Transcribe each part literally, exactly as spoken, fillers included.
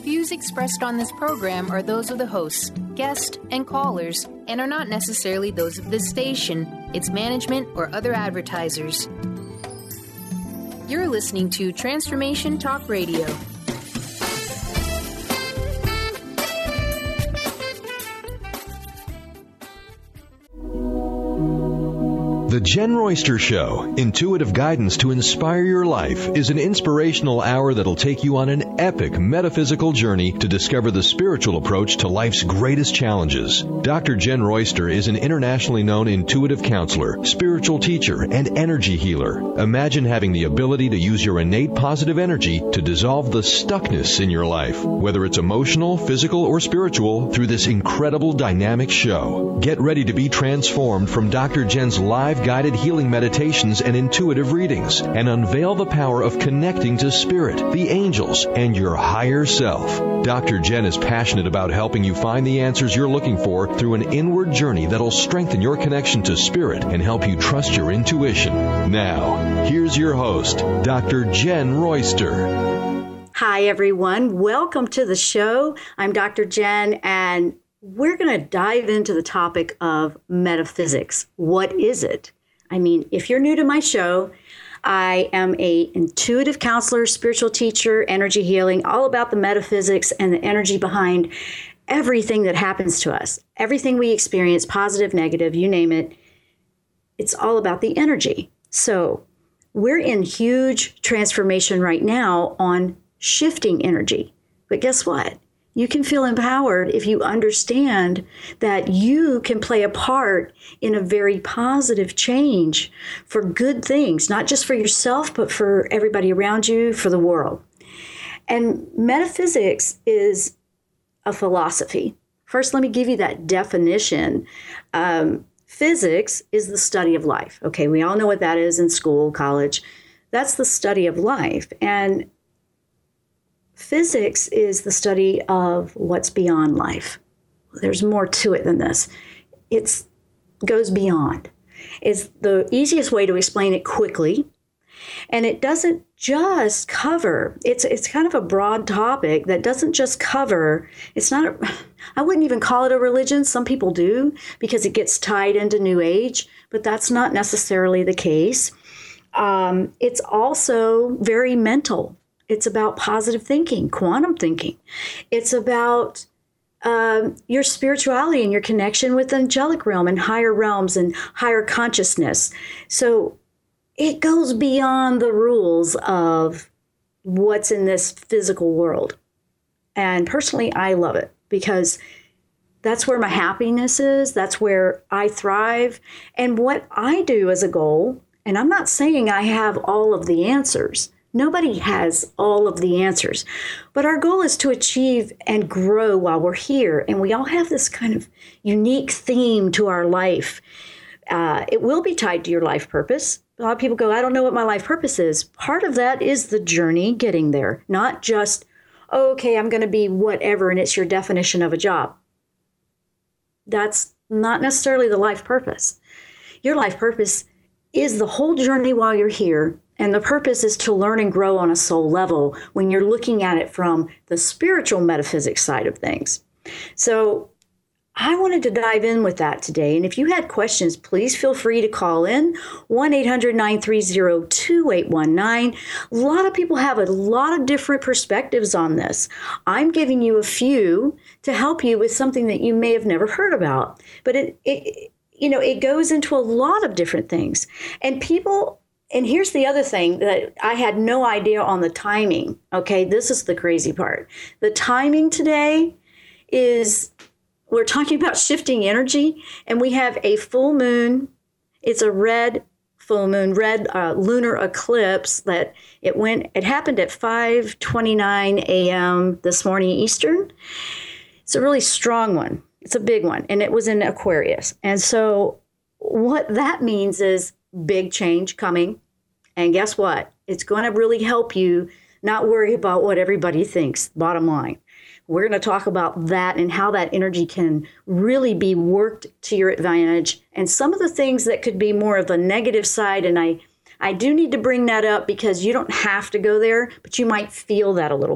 views expressed on this program are those of the hosts, guests, and callers, and are not necessarily those of this station, its management, or other advertisers. You're listening to Transformation Talk Radio. The Jen Royster Show, intuitive guidance to inspire your life, is an inspirational hour that'll take you on an epic metaphysical journey to discover the spiritual approach to life's greatest challenges. Doctor Jen Royster is an internationally known intuitive counselor, spiritual teacher, and energy healer. Imagine having the ability to use your innate positive energy to dissolve the stuckness in your life, whether it's emotional, physical, or spiritual, through this incredible dynamic show. Get ready to be transformed from Doctor Jen's live guided healing meditations and intuitive readings, and unveil the power of connecting to spirit, the angels, and your higher self. Doctor Jen is passionate about helping you find the answers you're looking for through an inward journey that'll strengthen your connection to spirit and help you trust your intuition. Now, here's your host, Doctor Jen Royster. Hi, everyone. Welcome to the show. I'm Doctor Jen, and we're going to dive into the topic of metaphysics. What is it? I mean, if you're new to my show, I am a intuitive counselor, spiritual teacher, energy healing, all about the metaphysics and the energy behind everything that happens to us. Everything we experience, positive, negative, you name it, it's all about the energy. So we're in huge transformation right now on shifting energy. But guess what? You can feel empowered if you understand that you can play a part in a very positive change for good things, not just for yourself, but for everybody around you, for the world. And metaphysics is a philosophy. First, let me give you that definition. Um, physics is the study of life. Okay, we all know what that is in school, college. That's the study of life. And physics is the study of what's beyond life. There's more to it than this. It goes beyond. It's the easiest way to explain it quickly. And it doesn't just cover, it's it's kind of a broad topic that doesn't just cover, it's not, a, I wouldn't even call it a religion. Some people do because it gets tied into New Age, but that's not necessarily the case. Um, it's also very mental. It's about positive thinking, quantum thinking. It's about um, your spirituality and your connection with the angelic realm and higher realms and higher consciousness. So it goes beyond the rules of what's in this physical world. And personally, I love it because that's where my happiness is. That's where I thrive. And what I do as a goal, and I'm not saying I have all of the answers. Nobody has all of the answers, but our goal is to achieve and grow while we're here. And we all have this kind of unique theme to our life. Uh, it will be tied to your life purpose. A lot of people go, I don't know what my life purpose is. Part of that is the journey getting there, not just, oh, okay, I'm going to be whatever, and it's your definition of a job. That's not necessarily the life purpose. Your life purpose is the whole journey while you're here. And the purpose is to learn and grow on a soul level when you're looking at it from the spiritual metaphysics side of things. So I wanted to dive in with that today. And if you had questions, please feel free to call in one eight hundred nine three zero two eight one nine. A lot of people have a lot of different perspectives on this. I'm giving you a few to help you with something that you may have never heard about. But it, it you know, it goes into a lot of different things. And people... And here's the other thing that I had no idea on the timing. Okay, this is the crazy part. The timing today is, we're talking about shifting energy, and we have a full moon. It's a red full moon, red uh, lunar eclipse that it went, it happened at five twenty-nine a.m. this morning Eastern. It's a really strong one. It's a big one, and it was in Aquarius. And so what that means is big change coming. And guess what? It's going to really help you not worry about what everybody thinks, bottom line. We're going to talk about that and how that energy can really be worked to your advantage and some of the things that could be more of the negative side. And I, I do need to bring that up because you don't have to go there, but you might feel that a little bit.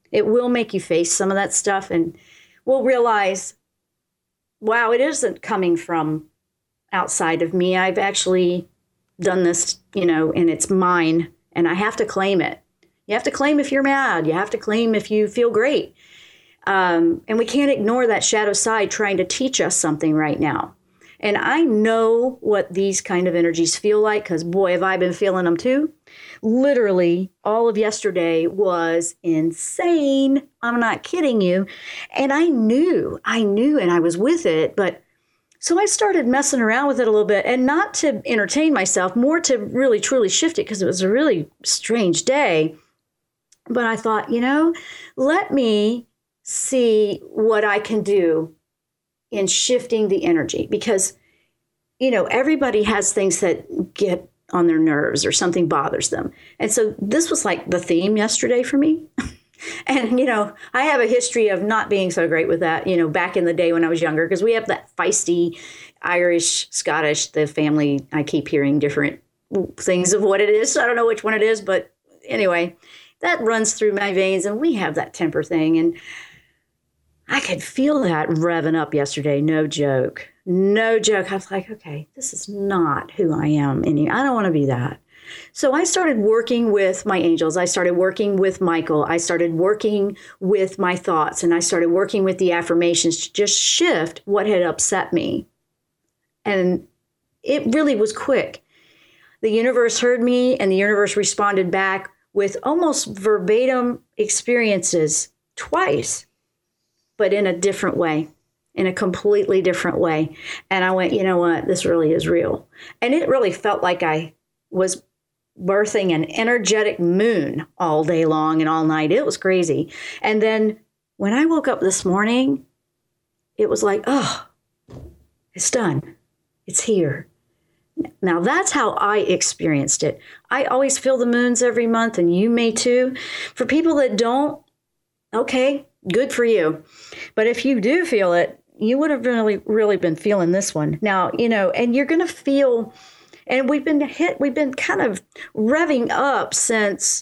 It will make you face some of that stuff, and we'll realize, wow, it isn't coming from outside of me. I've actually done this, you know, and it's mine, and I have to claim it. You have to claim if you're mad. You have to claim if you feel great. Um, and we can't ignore that shadow side trying to teach us something right now. And I know what these kind of energies feel like, because boy, have I been feeling them too. Literally, all of yesterday was insane. I'm not kidding you. And I knew, I knew, and I was with it. But so I started messing around with it a little bit, and not to entertain myself, more to really, truly shift it, because it was a really strange day. But I thought, you know, let me see what I can do in shifting the energy, because, you know, everybody has things that get on their nerves or something bothers them. And so this was like the theme yesterday for me. And, you know, I have a history of not being so great with that, you know, back in the day when I was younger, because we have that feisty Irish, Scottish, the family. I keep hearing different things of what it is. So I don't know which one it is. But anyway, that runs through my veins, and we have that temper thing. And I could feel that revving up yesterday. No joke. No joke. I was like, okay, this is not who I am. Any, I don't want to be that. So I started working with my angels. I started working with Michael. I started working with my thoughts, and I started working with the affirmations to just shift what had upset me. And it really was quick. The universe heard me, and the universe responded back with almost verbatim experiences twice, but in a different way, in a completely different way. And I went, you know what, this really is real. And it really felt like I was birthing an energetic moon all day long and all night. It was crazy. And then when I woke up this morning, it was like, oh, it's done. It's here. Now, that's how I experienced it. I always feel the moons every month, and you may too. For people that don't, okay, good for you. But if you do feel it, you would have really, really been feeling this one. Now, you know, and you're going to feel, and we've been hit, we've been kind of revving up since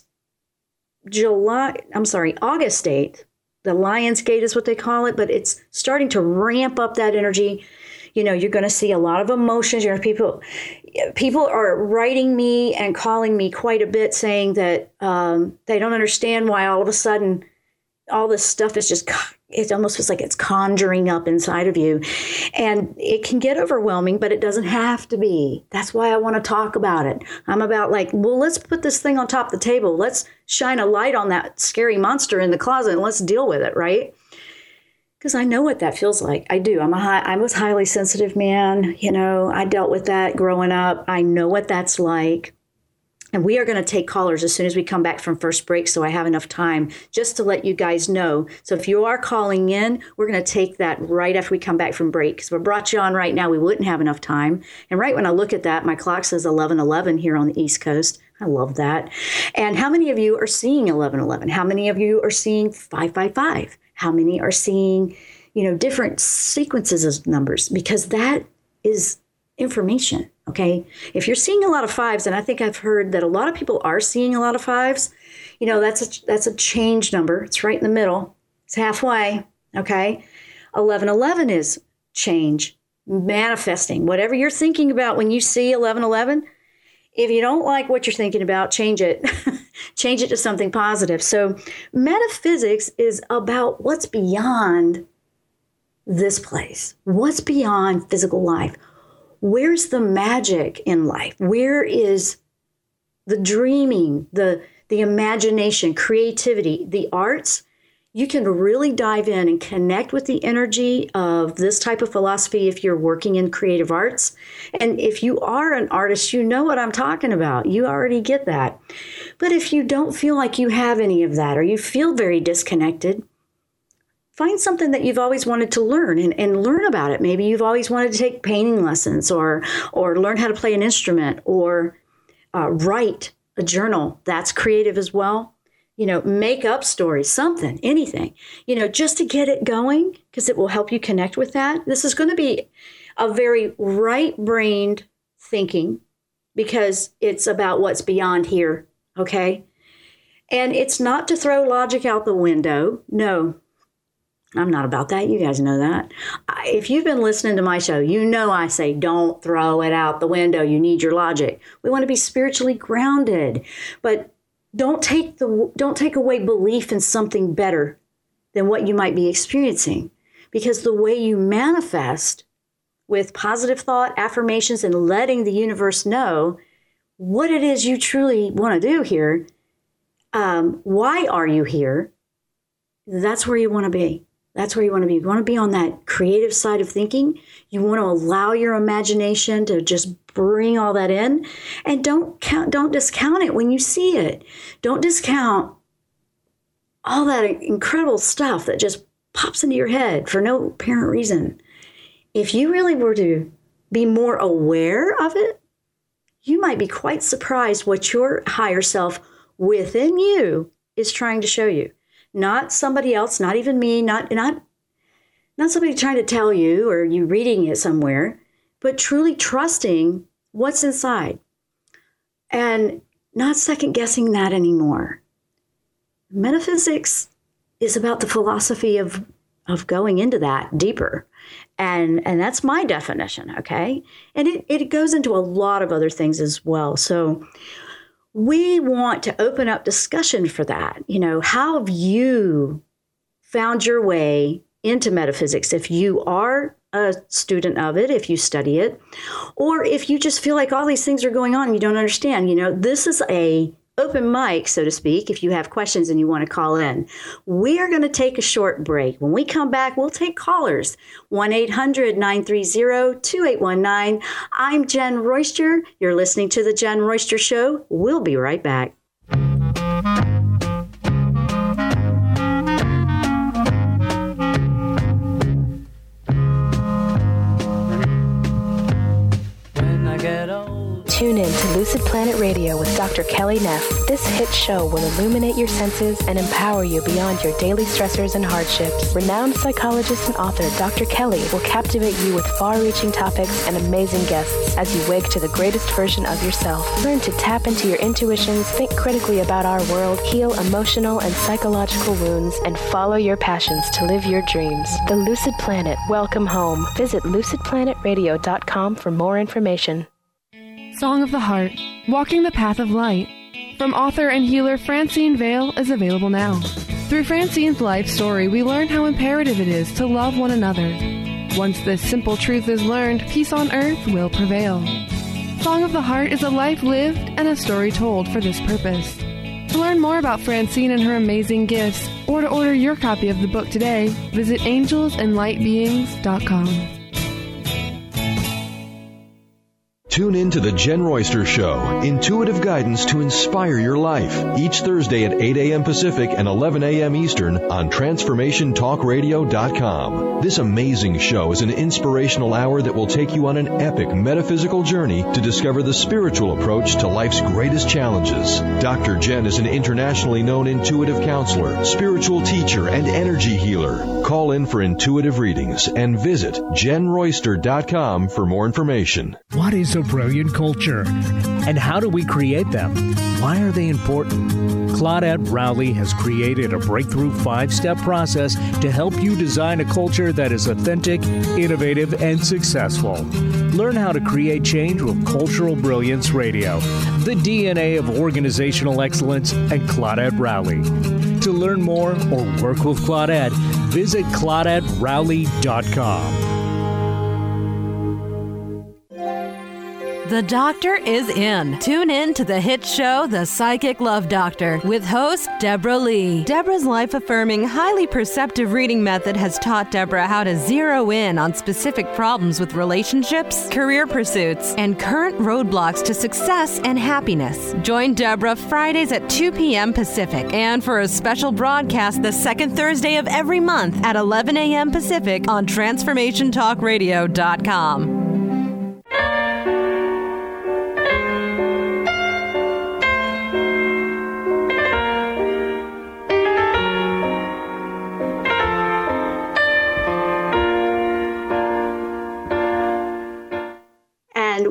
July, I'm sorry, August eighth. The Lion's Gate is what they call it, but it's starting to ramp up that energy. You know, you're going to see a lot of emotions. You know, people, people are writing me and calling me quite a bit, saying that um, they don't understand why all of a sudden all this stuff is just, it almost feels like it's conjuring up inside of you. And it can get overwhelming, but it doesn't have to be. That's why I want to talk about it. I'm about like, well, let's put this thing on top of the table. Let's shine a light on that scary monster in the closet, and let's deal with it, right? Because I know what that feels like. I do. I'm a high, I was highly sensitive man. You know, I dealt with that growing up. I know what that's like. And we are going to take callers as soon as we come back from first break, so I have enough time just to let you guys know. So if you are calling in, we're going to take that right after we come back from break. Because if we brought you on right now, we wouldn't have enough time. And right when I look at that, my clock says eleven eleven here on the East Coast. I love that. And how many of you are seeing eleven eleven? How many of you are seeing five five five? How many are seeing, you know, different sequences of numbers? Because that is information, okay? If you're seeing a lot of fives, and I think I've heard that a lot of people are seeing a lot of fives, you know, that's a, that's a change number. It's right in the middle. It's halfway, okay? eleven eleven is change, manifesting. Whatever you're thinking about when you see eleven eleven, if you don't like what you're thinking about, change it. Change it to something positive. So metaphysics is about what's beyond this place. What's beyond physical life? Where's the magic in life? Where is the dreaming, the, the imagination, creativity, the arts? You can really dive in and connect with the energy of this type of philosophy if you're working in creative arts. And if you are an artist, you know what I'm talking about. You already get that. But if you don't feel like you have any of that, or you feel very disconnected, find something that you've always wanted to learn and, and learn about it. Maybe you've always wanted to take painting lessons, or or learn how to play an instrument, or uh, write a journal. That's creative as well. You know, make up stories, something, anything, you know, just to get it going, because it will help you connect with that. This is going to be a very right-brained thinking, because it's about what's beyond here, okay? And it's not to throw logic out the window. No, I'm not about that. You guys know that. If you've been listening to my show, you know I say, don't throw it out the window. You need your logic. We want to be spiritually grounded, but don't take the don't take away belief in something better than what you might be experiencing. Because the way you manifest with positive thought, affirmations, and letting the universe know what it is you truly want to do here, um, why are you here, that's where you want to be. That's where you want to be. You want to be on that creative side of thinking. You want to allow your imagination to just bring all that in. And don't count, don't discount it when you see it. Don't discount all that incredible stuff that just pops into your head for no apparent reason. If you really were to be more aware of it, you might be quite surprised what your higher self within you is trying to show you. Not somebody else, not even me, not not not somebody trying to tell you or you reading it somewhere, but truly trusting what's inside and not second guessing that anymore. Metaphysics is about the philosophy of of going into that deeper. And and that's my definition, okay? And it, it goes into a lot of other things as well. So we want to open up discussion for that. You know, how have you found your way into metaphysics? If you are a student of it, if you study it, or if you just feel like all these things are going on and you don't understand, you know, this is a open mic, so to speak, if you have questions and you want to call in. We are going to take a short break. When we come back, we'll take callers. one eight hundred nine three zero two eight one nine. I'm Jen Royster. You're listening to The Jen Royster Show. We'll be right back. Tune in to Lucid Planet Radio with Doctor Kelly Neff. This hit show will illuminate your senses and empower you beyond your daily stressors and hardships. Renowned psychologist and author Doctor Kelly will captivate you with far-reaching topics and amazing guests as you wake to the greatest version of yourself. Learn to tap into your intuitions, think critically about our world, heal emotional and psychological wounds, and follow your passions to live your dreams. The Lucid Planet. Welcome home. Visit lucid planet radio dot com for more information. Song of the Heart, Walking the Path of Light, from author and healer Francine Vale is available now. Through Francine's life story, we learn how imperative it is to love one another. Once this simple truth is learned, peace on earth will prevail. Song of the Heart is a life lived and a story told for this purpose. To learn more about Francine and her amazing gifts, or to order your copy of the book today, visit angels and light beings dot com. Tune in to The Jen Royster Show, intuitive guidance to inspire your life, each Thursday at eight a.m. Pacific and eleven a.m. Eastern on transformation talk radio dot com. This amazing show is an inspirational hour that will take you on an epic metaphysical journey to discover the spiritual approach to life's greatest challenges. Doctor Jen is an internationally known intuitive counselor, spiritual teacher, and energy healer. Call in for intuitive readings and visit jen royster dot com for more information. What is a brilliant culture? And how do we create them? Why are they important? Claudette Rowley has created a breakthrough five-step process to help you design a culture that is authentic, innovative, and successful. Learn how to create change with Cultural Brilliance Radio, the D N A of organizational excellence, and Claudette Rowley. To learn more or work with Claudette, visit claudette rowley dot com. The doctor is in. Tune in to the hit show, The Psychic Love Doctor, with host Deborah Lee. Deborah's life-affirming, highly perceptive reading method has taught Deborah how to zero in on specific problems with relationships, career pursuits, and current roadblocks to success and happiness. Join Deborah Fridays at two p.m. Pacific, and for a special broadcast the second Thursday of every month at eleven a.m. Pacific on transformation talk radio dot com.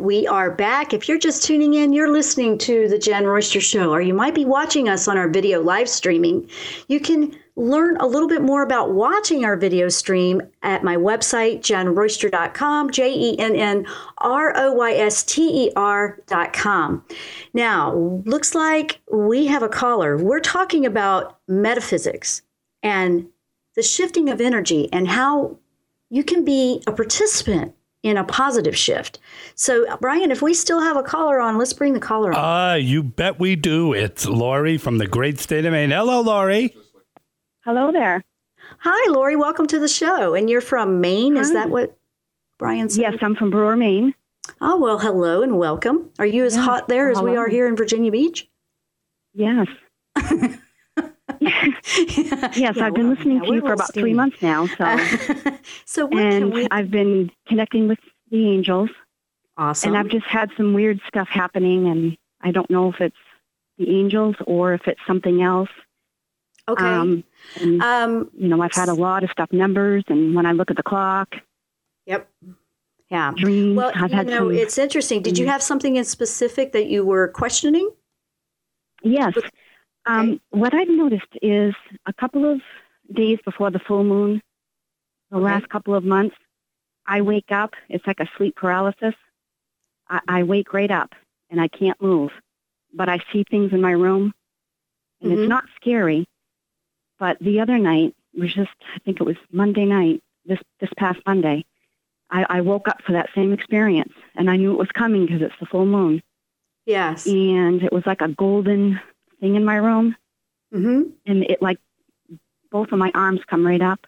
we are back. If you're just tuning in, you're listening to The Jen Royster Show, or you might be watching us on our video live streaming. You can learn a little bit more about watching our video stream at my website, jen royster dot com, J E N N R O Y S T E R dot com. Now, looks like we have a caller. We're talking about metaphysics and the shifting of energy and how you can be a participant in a positive shift. So, Brian, if we still have a caller on, let's bring the caller on. Ah, uh, you bet we do. It's Lori from the great state of Maine. Hello, Lori. Hello there. Hi, Lori. Welcome to the show. And you're from Maine. Hi. Is that what Brian said? Yes, I'm from Brewer, Maine. Oh, well, hello and welcome. Are you as yes. hot there as hello. we are here in Virginia Beach? Yes. yes, yeah, I've been listening yeah, to you for about steamy. three months now. So, uh, so what and can we... I've been connecting with the angels. Awesome. And I've just had some weird stuff happening, and I don't know if it's the angels or if it's something else. Okay. Um, and, um, you know, I've had a lot of stuff, numbers, and when I look at the clock. Yep. Yeah. Dreams. Well, I've you had know, some, it's interesting. Did you have something in specific that you were questioning? Yes. Okay. Um, what I've noticed is a couple of days before the full moon, the okay. last couple of months, I wake up. It's like a sleep paralysis. I, I wake right up, and I can't move. But I see things in my room, and mm-hmm. it's not scary. But the other night, it was just, I think it was Monday night, this this past Monday, I, I woke up for that same experience, and I knew it was coming because it's the full moon. Yes. And it was like a golden thing in my room, mm-hmm. and it like, both of my arms come right up,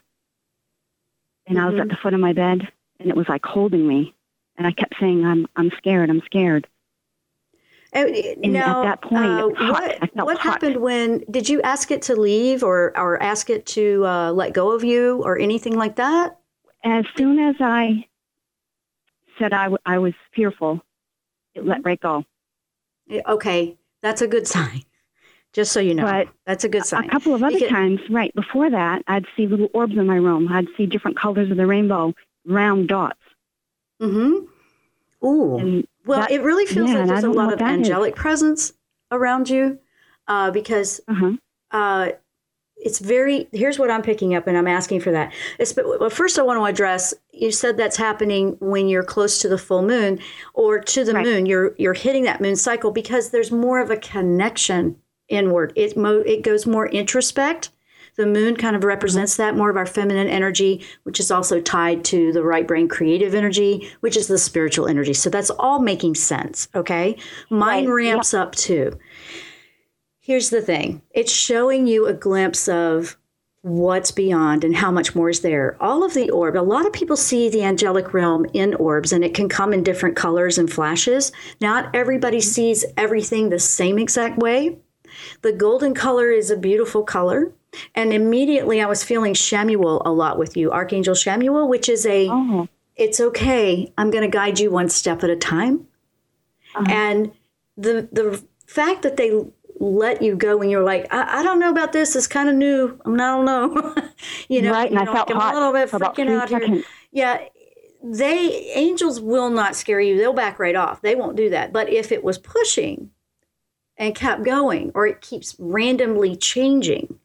and mm-hmm. I was at the foot of my bed, and it was like holding me, and I kept saying, I'm I'm scared, I'm scared. And now, at that point, uh, it was hot. what, I felt what hot. happened when, did you ask it to leave or, or ask it to uh, let go of you or anything like that? As soon as I said I, w- I was fearful, it let right go. Okay, that's a good sign, just so you know. But that's a good sign. A couple of other can, times, right, before that, I'd see little orbs in my room. I'd see different colors of the rainbow, round dots. Mm-hmm. Ooh. And well, that, it really feels yeah, like there's a lot of angelic is. presence around you uh, because uh-huh. uh, it's very, here's what I'm picking up, and I'm asking for that. It's, but well, first I want to address, you said that's happening when you're close to the full moon or to the right. moon. You're you're hitting that moon cycle because there's more of a connection inward. It, mo- it goes more introspect. The moon kind of represents that, more of our feminine energy, which is also tied to the right brain creative energy, which is the spiritual energy. So that's all making sense, okay? Mine right. ramps yep. up too. Here's the thing. It's showing you a glimpse of what's beyond and how much more is there. All of the orb, a lot of people see the angelic realm in orbs, and it can come in different colors and flashes. Not everybody sees everything the same exact way. The golden color is a beautiful color. And immediately I was feeling Shamuel a lot with you, Archangel Shamuel, which is a, oh. it's okay, I'm going to guide you one step at a time. Uh-huh. And the the fact that they let you go when you're like, I, I don't know about this, it's kind of new, I, mean, I don't know. you know, right, and you know, I felt like, hot I'm a little bit for about freaking out seconds. here. Yeah, they, angels will not scare you, they'll back right off, they won't do that. But if it was pushing and kept going, or it keeps randomly changing,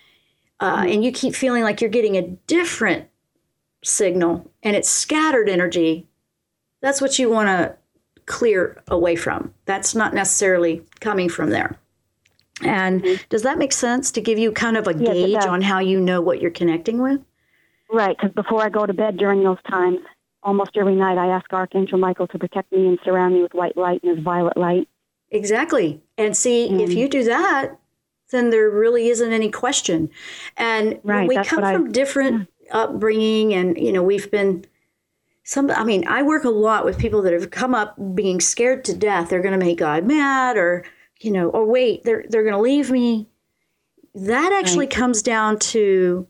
Uh, and you keep feeling like you're getting a different signal and it's scattered energy, that's what you want to clear away from. That's not necessarily coming from there. And mm-hmm. does that make sense to give you kind of a yes, gauge on how you know what you're connecting with? Right, because before I go to bed during those times, almost every night I ask Archangel Michael to protect me and surround me with white light and his violet light. Exactly. And see, mm-hmm. if you do that, then there really isn't any question. And right, we come from I, different yeah. upbringing, and, you know, we've been some, I mean, I work a lot with people that have come up being scared to death. They're going to make God mad, or, you know, or wait, they're, they're going to leave me. That actually right. comes down to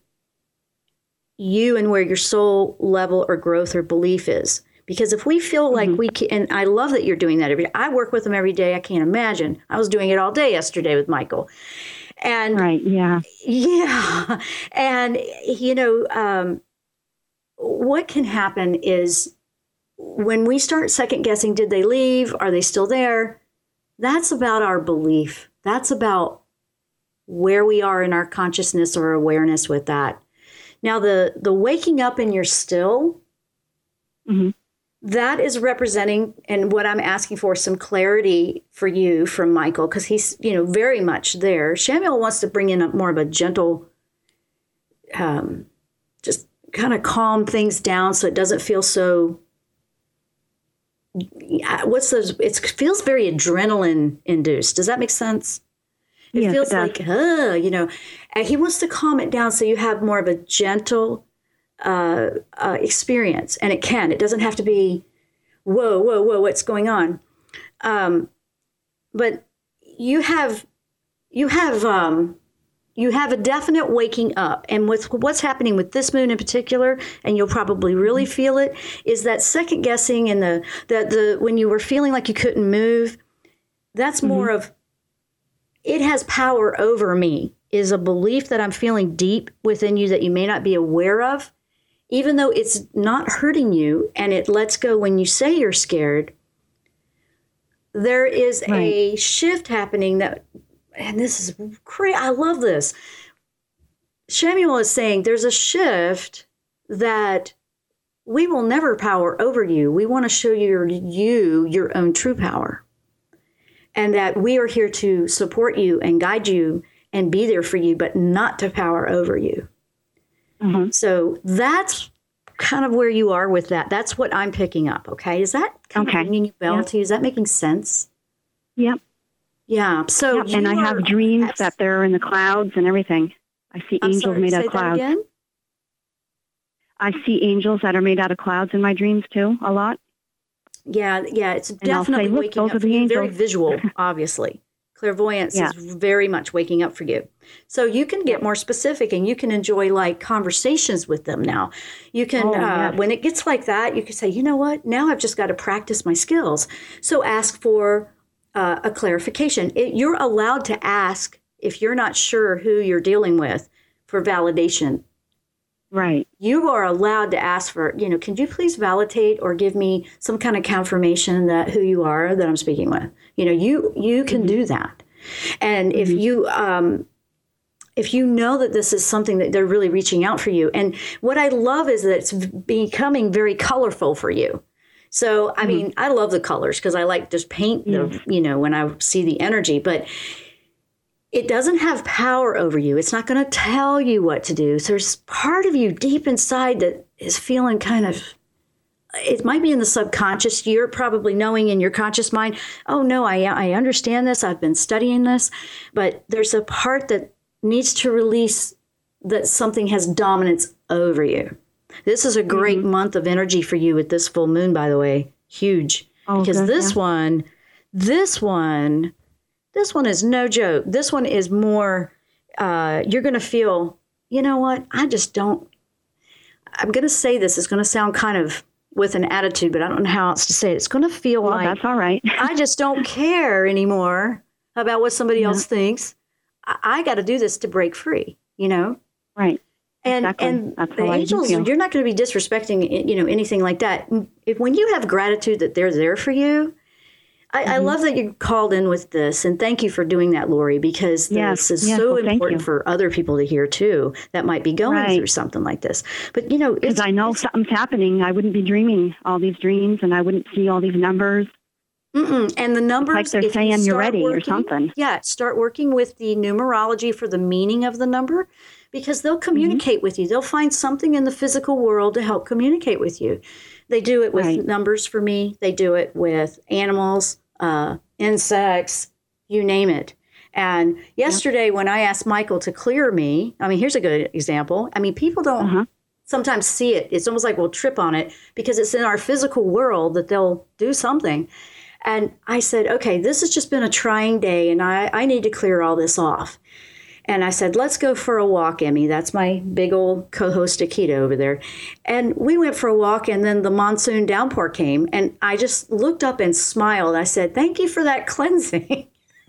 you and where your soul level or growth or belief is. Because if we feel like mm-hmm. we can, and I love that you're doing that every day. I work with them every day. I can't imagine. I was doing it all day yesterday with Michael. And right, yeah. Yeah. And, you know, um, what can happen is when we start second guessing, did they leave? Are they still there? That's about our belief. That's about where we are in our consciousness or awareness with that. Now, the, the waking up and you're still, mm-hmm. that is representing, and what I'm asking for, some clarity for you from Michael, because he's, you know, very much there. Shamuel wants to bring in a more of a gentle, um, just kind of calm things down so it doesn't feel so, what's those, it feels very adrenaline induced. Does that make sense? It yes, feels it like, uh, you know, and he wants to calm it down so you have more of a gentle uh, uh, experience. And it can, it doesn't have to be, whoa, whoa, whoa, what's going on? Um, but you have, you have, um, you have a definite waking up. And with what's happening with this moon in particular, and you'll probably really feel it, is that second guessing and the, the, the, when you were feeling like you couldn't move, that's mm-hmm. more of, it has power over me, is a belief that I'm feeling deep within you that you may not be aware of, even though it's not hurting you and it lets go when you say you're scared. There is right. a shift happening that, and this is great. I love this. Shamuel is saying there's a shift that we will never power over you. We want to show you, you your own true power. And that we are here to support you and guide you and be there for you, but not to power over you. Mm-hmm. So that's kind of where you are with that. That's what I'm picking up. Okay. Is that kind okay. of ringing a bell yep. to you? Is that making sense? Yep. Yeah. So, yep. and I have dreams at, that they're in the clouds and everything. I see I'm angels sorry, made say out of clouds. That again? I see angels that are made out of clouds in my dreams too, a lot. Yeah, yeah, it's and definitely say, Look, waking up for for you. you. Very visual, obviously. Clairvoyance yeah. is very much waking up for you. So you can get more specific and you can enjoy like conversations with them now. You can, oh, uh, yes. when it gets like that, you can say, you know what, now I've just got to practice my skills. So ask for uh, a clarification. It, you're allowed to ask if you're not sure who you're dealing with for validation. Right. You are allowed to ask for, you know, can you please validate or give me some kind of confirmation that who you are that I'm speaking with? You know, you you can mm-hmm. do that. And mm-hmm. if you um, if you know that this is something that they're really reaching out for you. And what I love is that it's becoming very colorful for you. So, I mm-hmm. mean, I love the colors because I like just paint, mm-hmm. the, you know, when I see the energy. But it doesn't have power over you. It's not going to tell you what to do. So there's part of you deep inside that is feeling kind of, it might be in the subconscious. You're probably knowing in your conscious mind, oh, no, I, I understand this. I've been studying this. But there's a part that needs to release that something has dominance over you. This is a great mm-hmm. month of energy for you with this full moon, by the way. Huge. Oh, because good, this yeah. one, this one... This one is no joke. This one is more, uh, you're going to feel, you know what? I just don't, I'm going to say this. It's going to sound kind of with an attitude, but I don't know how else to say it. It's going to feel well, like, that's all right. I just don't care anymore about what somebody yeah. else thinks. I, I got to do this to break free, you know? Right. And exactly. and that's the angels, you're not going to be disrespecting, you know, anything like that. If when you have gratitude that they're there for you, I, mm-hmm. I love that you called in with this, and thank you for doing that, Lori, because yes. this is yes. so well, important for other people to hear, too, that might be going right. through something like this. But, you know, because I know something's happening. I wouldn't be dreaming all these dreams, and I wouldn't see all these numbers. Mm-mm. And the numbers, it's like they're if saying you you're ready working, or something. Yeah, start working with the numerology for the meaning of the number, because they'll communicate mm-hmm. with you. They'll find something in the physical world to help communicate with you. They do it with right. numbers for me. They do it with animals, uh, insects, you name it. And yesterday yep. when I asked Michael to clear me, I mean, here's a good example. I mean, people don't uh-huh. sometimes see it. It's almost like we'll trip on it because it's in our physical world that they'll do something. And I said, okay, this has just been a trying day and I, I need to clear all this off. And I said, let's go for a walk, Emmy. That's my big old co-host Akita over there. And we went for a walk, and then the monsoon downpour came. And I just looked up and smiled. I said, thank you for that cleansing.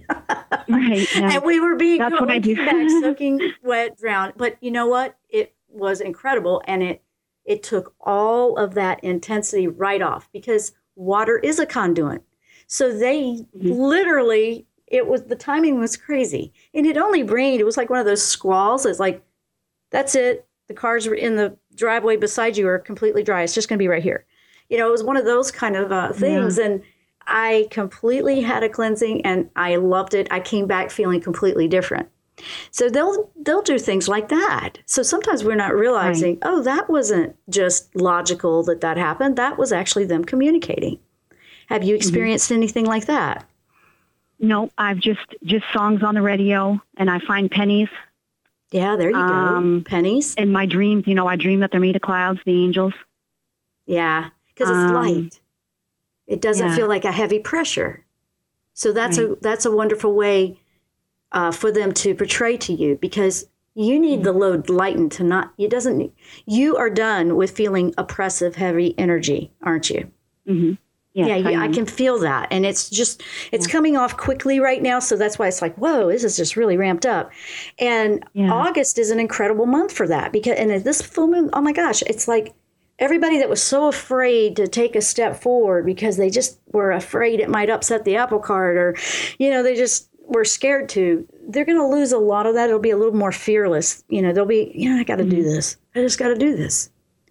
Right. Yeah. And we were being That's what I do. back, soaking wet, drowned. But you know what? It was incredible. And it It took all of that intensity right off because water is a conduit. So they mm-hmm. literally, it was, the timing was crazy. And it only rained. It was like one of those squalls. It's like, that's it. The cars in the driveway beside you are completely dry. It's just going to be right here. You know, it was one of those kind of uh, things. Yeah. And I completely had a cleansing and I loved it. I came back feeling completely different. So they'll they'll do things like that. So sometimes we're not realizing, right. oh, that wasn't just logical that that happened. That was actually them communicating. Have you experienced mm-hmm. anything like that? No, I've just just songs on the radio, and I find pennies. Yeah, there you um, go. Pennies. In my dreams, you know, I dream that they're made of clouds, the angels. Yeah, because it's um, light. It doesn't yeah. feel like a heavy pressure. So that's right. a that's a wonderful way uh, for them to portray to you, because you need the load lightened to not. It doesn't. You are done with feeling oppressive, heavy energy, aren't you? Mm-hmm. Yes, yeah, I, yeah I can feel that. And it's just, it's yeah. coming off quickly right now. So that's why it's like, whoa, this is just really ramped up. And yeah. August is an incredible month for that. Because, and this full moon, oh my gosh, it's like everybody that was so afraid to take a step forward because they just were afraid it might upset the apple cart, or, you know, they just were scared to, they're going to lose a lot of that. It'll be a little more fearless. You know, they'll be, you know, I got to mm-hmm. do this. I just got to do this.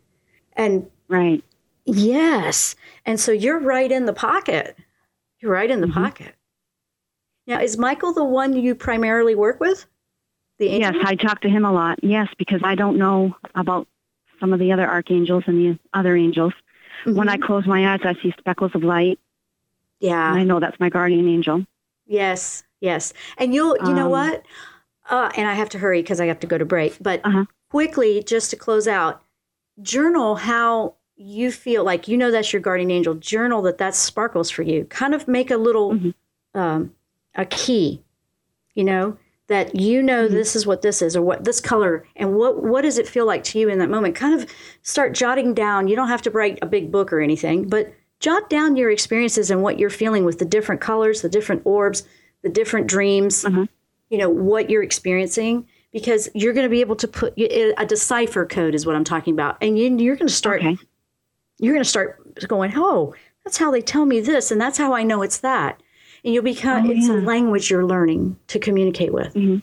And right. Yes. And so you're right in the pocket. You're right in the mm-hmm. pocket. Now, is Michael the one you primarily work with? The angel? Yes, I talk to him a lot. Yes, because I don't know about some of the other archangels and the other angels. Mm-hmm. When I close my eyes, I see speckles of light. Yeah. And I know that's my guardian angel. Yes, yes. And you'll, you um, know what? Uh, and I have to hurry because I have to go to break. But uh-huh. quickly, just to close out, journal how you feel like, you know, that's your guardian angel. Journal that that sparkles for you. Kind of make a little, mm-hmm. um, a key, you know, that you know mm-hmm. this is what this is, or what this color, and what what does it feel like to you in that moment. Kind of start jotting down. You don't have to write a big book or anything, but jot down your experiences and what you're feeling with the different colors, the different orbs, the different dreams, mm-hmm. you know, what you're experiencing. Because you're going to be able to put a decipher code is what I'm talking about. And you, you're going to start... Okay. You're going to start going, oh, that's how they tell me this, and that's how I know it's that. And you'll become, oh, it's yeah. a language you're learning to communicate with. Mm-hmm.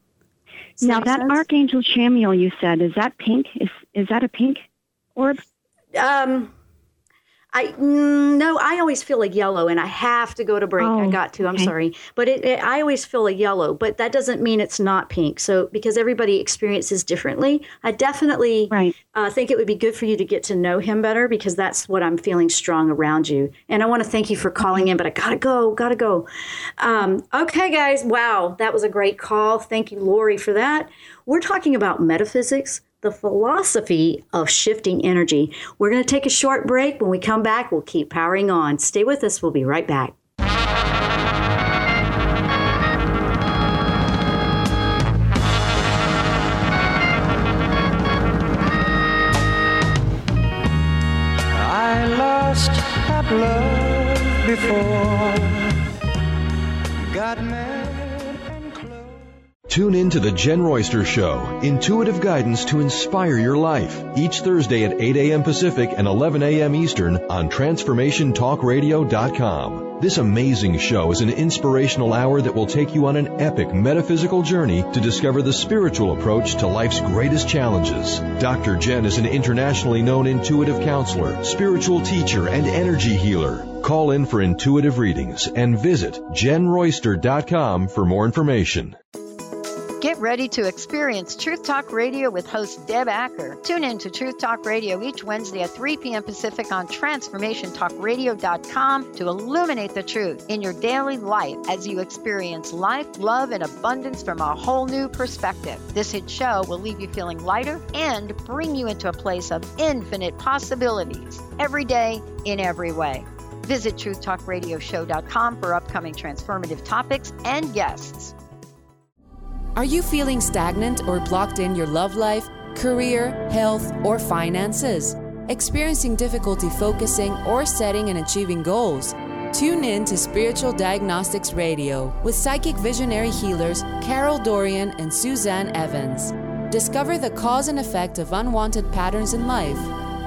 Now, that, that Archangel Chamuel you said, is that pink? Is is that a pink orb? Um, I no, I always feel a yellow, and I have to go to break. Oh, I got to. I'm okay. sorry, but it, it, I always feel a yellow. But that doesn't mean it's not pink. So because everybody experiences differently, I definitely right. uh, think it would be good for you to get to know him better, because that's what I'm feeling strong around you. And I want to thank you for calling in, but I gotta go, gotta go. Um, okay, guys. Wow, that was a great call. Thank you, Lori, for that. We're talking about metaphysics, the philosophy of shifting energy. We're going to take a short break. When we come back, we'll keep powering on. Stay with us. We'll be right back. I lost that love before, got mad. Tune in to The Jen Royster Show, intuitive guidance to inspire your life, each Thursday at eight a.m. Pacific and eleven a.m. Eastern on Transformation Talk Radio dot com. This amazing show is an inspirational hour that will take you on an epic metaphysical journey to discover the spiritual approach to life's greatest challenges. Doctor Jen is an internationally known intuitive counselor, spiritual teacher, and energy healer. Call in for intuitive readings and visit Jen Royster dot com for more information. Get ready to experience Truth Talk Radio with host Deb Acker. Tune in to Truth Talk Radio each Wednesday at three p.m. Pacific on Transformation Talk Radio dot com to illuminate the truth in your daily life as you experience life, love, and abundance from a whole new perspective. This hit show will leave you feeling lighter and bring you into a place of infinite possibilities every day in every way. Visit Truth Talk Radio Show dot com for upcoming transformative topics and guests. Are you feeling stagnant or blocked in your love life, career, health, or finances? Experiencing difficulty focusing or setting and achieving goals? Tune in to Spiritual Diagnostics Radio with psychic visionary healers Carol Dorian and Suzanne Evans. Discover the cause and effect of unwanted patterns in life,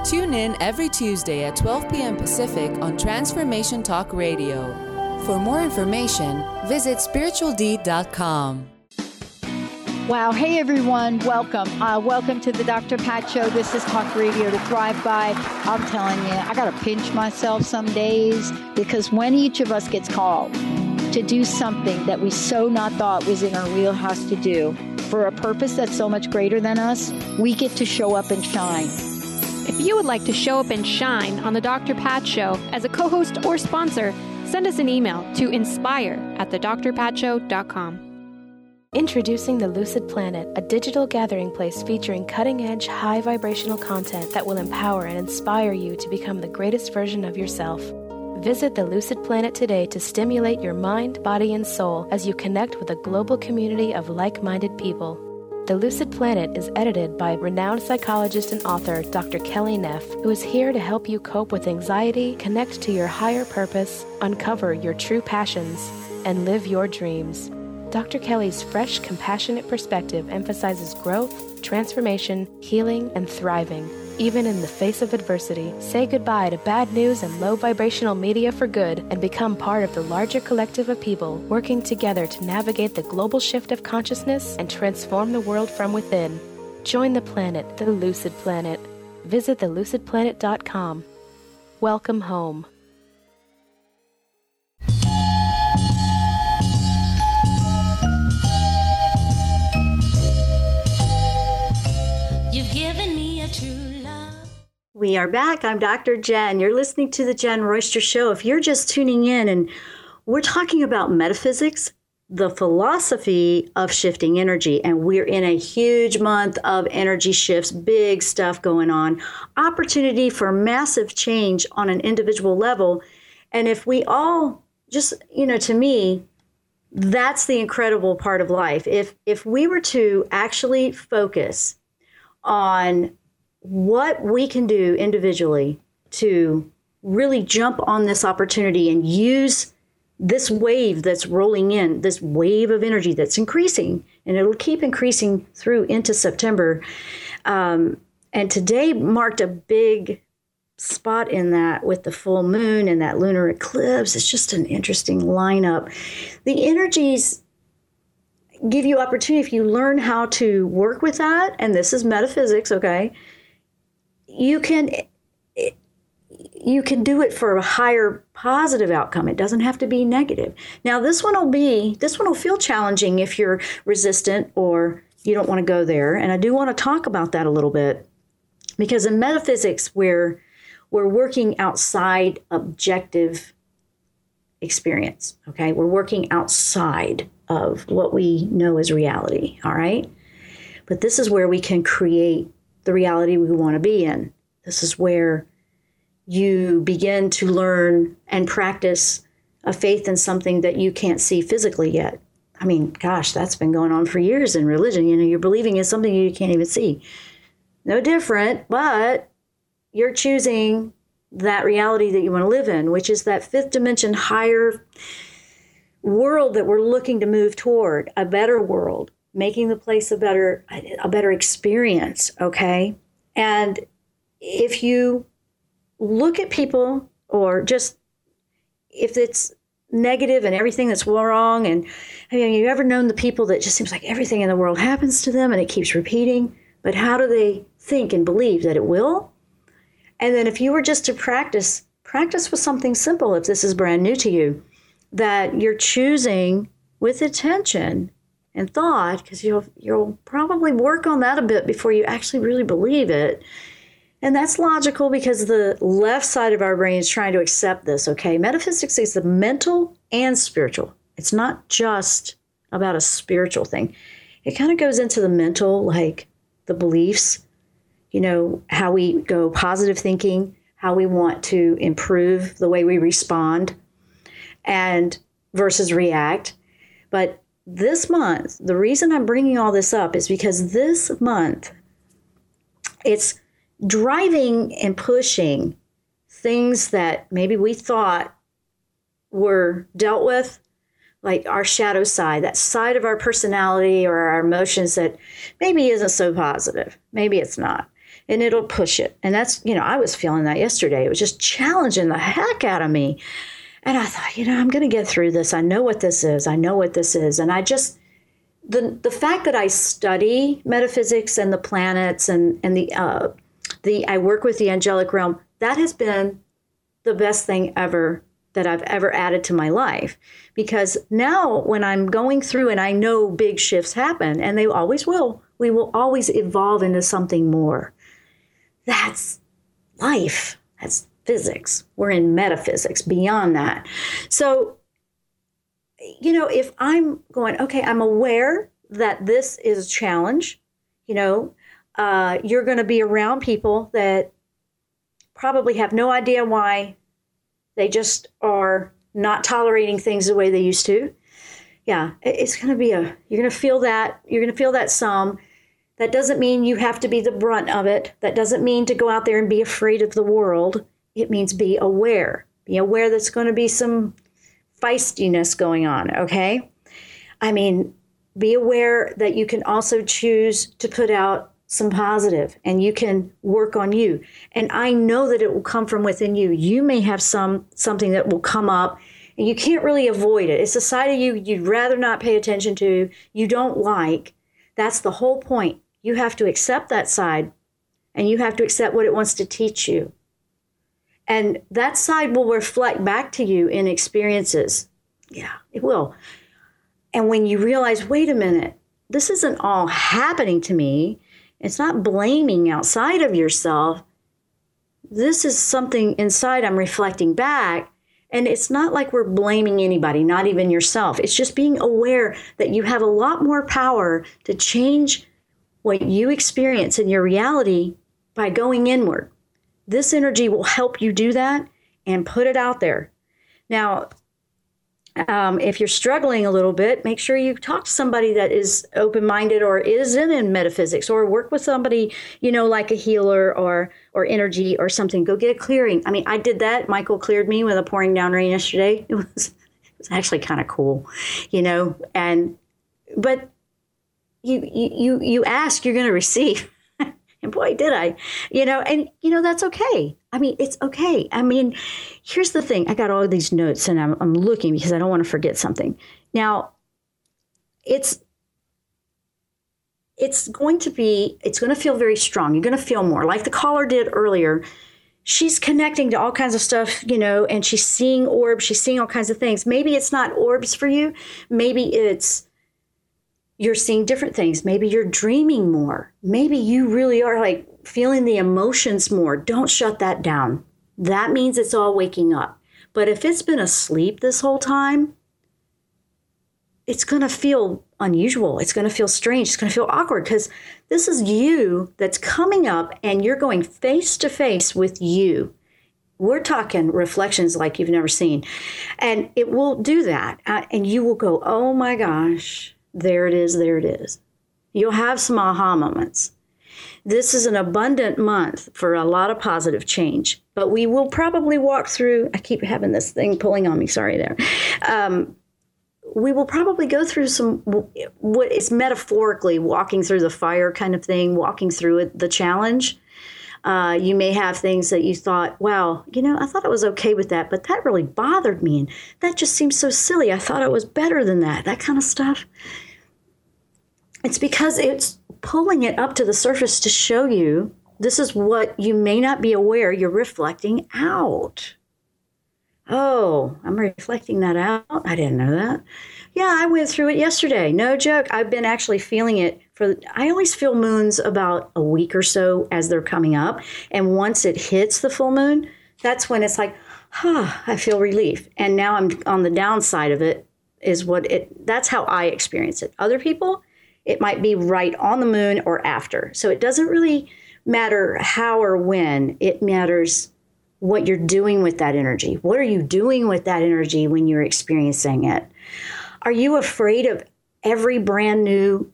Tune in every Tuesday at twelve p.m. Pacific on Transformation Talk Radio. For more information, visit spiritual deed dot com. Wow. Hey, everyone. Welcome. Uh, welcome to the Doctor Pat Show. This is Talk Radio to Thrive By. I'm telling you, I got to pinch myself some days, because when each of us gets called to do something that we so not thought was in our wheelhouse to do for a purpose that's so much greater than us, we get to show up and shine. If you would like to show up and shine on the Doctor Pat Show as a co-host or sponsor, send us an email to inspire at the dr pat show dot com. Introducing the Lucid Planet, a digital gathering place featuring cutting-edge, high-vibrational content that will empower and inspire you to become the greatest version of yourself. Visit the Lucid Planet today to stimulate your mind, body, and soul as you connect with a global community of like-minded people. The Lucid Planet is edited by renowned psychologist and author Doctor Kelly Neff, who is here to help you cope with anxiety, connect to your higher purpose, uncover your true passions, and live your dreams. Doctor Kelly's fresh, compassionate perspective emphasizes growth, transformation, healing, and thriving, even in the face of adversity. Say goodbye to bad news and low vibrational media for good and become part of the larger collective of people working together to navigate the global shift of consciousness and transform the world from within. Join the planet, the Lucid Planet. Visit the lucid planet dot com. Welcome home. You've given me a true love. We are back. I'm Doctor Jen. You're listening to the Jen Royster Show. If you're just tuning in, and we're talking about metaphysics, the philosophy of shifting energy, and we're in a huge month of energy shifts, big stuff going on, opportunity for massive change on an individual level. And if we all just, you know, to me, that's the incredible part of life. If if we were to actually focus on what we can do individually to really jump on this opportunity and use this wave that's rolling in, this wave of energy that's increasing, and it'll keep increasing through into September. Um, and today marked a big spot in that with the full moon and that lunar eclipse. It's just an interesting lineup. The energies give you opportunity if you learn how to work with that, and this is metaphysics, okay? You can you can do it for a higher positive outcome. It doesn't have to be negative. Now, this one will be this one will feel challenging if you're resistant or you don't want to go there, and I do want to talk about that a little bit, because in metaphysics we're we're working outside objective experience, okay? We're working outside of what we know as reality, all right? But this is where we can create the reality we want to be in. This is where you begin to learn and practice a faith in something that you can't see physically yet. I mean, gosh, that's been going on for years in religion. You know, you're believing in something you can't even see. No different, but you're choosing that reality that you want to live in, which is that fifth dimension higher world that we're looking to move toward, a better world, making the place a better a better experience, okay? And if you look at people, or just if it's negative and everything that's wrong, and I mean, have you ever known the people that just seems like everything in the world happens to them and it keeps repeating, but how do they think and believe that it will? And then if you were just to practice, practice with something simple, if this is brand new to you, that you're choosing with attention and thought, because you'll you'll probably work on that a bit before you actually really believe it. And that's logical because the left side of our brain is trying to accept this, okay? Metaphysics is the mental and spiritual. It's not just about a spiritual thing. It kind of goes into the mental, like the beliefs, you know, how we go positive thinking, how we want to improve the way we respond, and versus react. But this month, the reason I'm bringing all this up is because this month, it's driving and pushing things that maybe we thought were dealt with, like our shadow side, that side of our personality or our emotions that maybe isn't so positive. Maybe it's not. And it'll push it. And that's, you know, I was feeling that yesterday. It was just challenging the heck out of me. And I thought, you know, I'm going to get through this. I know what this is. I know what this is. And I just, the the fact that I study metaphysics and the planets and, and the, uh, the, I work with the angelic realm, that has been the best thing ever that I've ever added to my life. Because now when I'm going through and I know big shifts happen, and they always will, we will always evolve into something more. That's life. That's physics. We're in metaphysics beyond that. So, you know, if I'm going, okay, I'm aware that this is a challenge, you know, uh, you're going to be around people that probably have no idea why. They just are not tolerating things the way they used to. Yeah, it's going to be a, you're going to feel that, you're going to feel that some. That doesn't mean you have to be the brunt of it. That doesn't mean to go out there and be afraid of the world. It means be aware. Be aware there's going to be some feistiness going on, okay? I mean, be aware that you can also choose to put out some positive, and you can work on you. And I know that it will come from within you. You may have some something that will come up, and you can't really avoid it. It's a side of you you'd rather not pay attention to, you don't like. That's the whole point. You have to accept that side, and you have to accept what it wants to teach you. And that side will reflect back to you in experiences. Yeah, it will. And when you realize, wait a minute, this isn't all happening to me, it's not blaming outside of yourself. This is something inside I'm reflecting back. And it's not like we're blaming anybody, not even yourself. It's just being aware that you have a lot more power to change what you experience in your reality by going inward. This energy will help you do that and put it out there. Now, Um, if you're struggling a little bit, make sure you talk to somebody that is open-minded or is in, in metaphysics, or work with somebody, you know, like a healer or or energy or something. Go get a clearing. I mean, I did that. Michael cleared me with a pouring down rain yesterday. It was it was actually kind of cool, you know. And but you you you, you ask, you're going to receive. And boy, did I, you know, and, you know, that's okay. I mean, it's okay. I mean, here's the thing. I got all of these notes and I'm, I'm looking because I don't want to forget something. Now, it's it's going to be, it's going to feel very strong. You're going to feel more like the caller did earlier. She's connecting to all kinds of stuff, you know, and she's seeing orbs. She's seeing all kinds of things. Maybe it's not orbs for you. Maybe it's you're seeing different things. Maybe you're dreaming more. Maybe you really are like feeling the emotions more. Don't shut that down. That means it's all waking up. But if it's been asleep this whole time, it's going to feel unusual. It's going to feel strange. It's going to feel awkward because this is you that's coming up and you're going face to face with you. We're talking reflections like you've never seen. And it will do that. Uh, and you will go, oh my gosh. There it is, there it is. You'll have some aha moments. This is an abundant month for a lot of positive change, but we will probably walk through, I keep having this thing pulling on me, sorry there. Um, we will probably go through some, what is metaphorically walking through the fire kind of thing, walking through it, the challenge. Uh, you may have things that you thought, wow, you know, I thought I was okay with that, but that really bothered me. And that just seems so silly. I thought I was better than that, that kind of stuff. It's because it's pulling it up to the surface to show you this is what you may not be aware you're reflecting out. Oh, I'm reflecting that out. I didn't know that. Yeah, I went through it yesterday. No joke. I've been actually feeling it for, I always feel moons about a week or so as they're coming up. And once it hits the full moon, that's when it's like, huh, I feel relief. And now I'm on the downside of it is what it, that's how I experience it. Other people, it might be right on the moon or after. So it doesn't really matter how or when. It matters what you're doing with that energy. What are you doing with that energy when you're experiencing it? Are you afraid of every brand new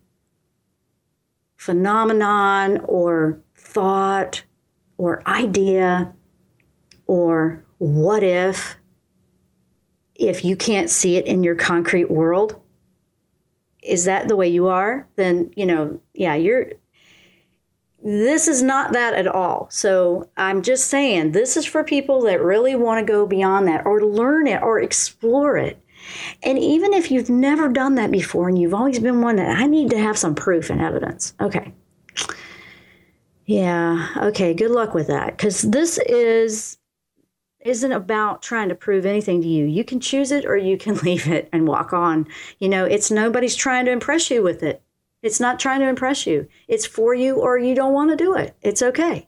phenomenon or thought or idea or what if? if you can't see it in your concrete world, is that the way you are? Then, you know, yeah, you're, this is not that at all. So I'm just saying, this is for people that really want to go beyond that or learn it or explore it. And even if you've never done that before and you've always been one that I need to have some proof and evidence. Okay. Yeah. Okay. Good luck with that. Because this is, isn't about trying to prove anything to you. You can choose it or you can leave it and walk on. You know, it's nobody's trying to impress you with it. It's not trying to impress you. It's for you or you don't want to do it. It's okay.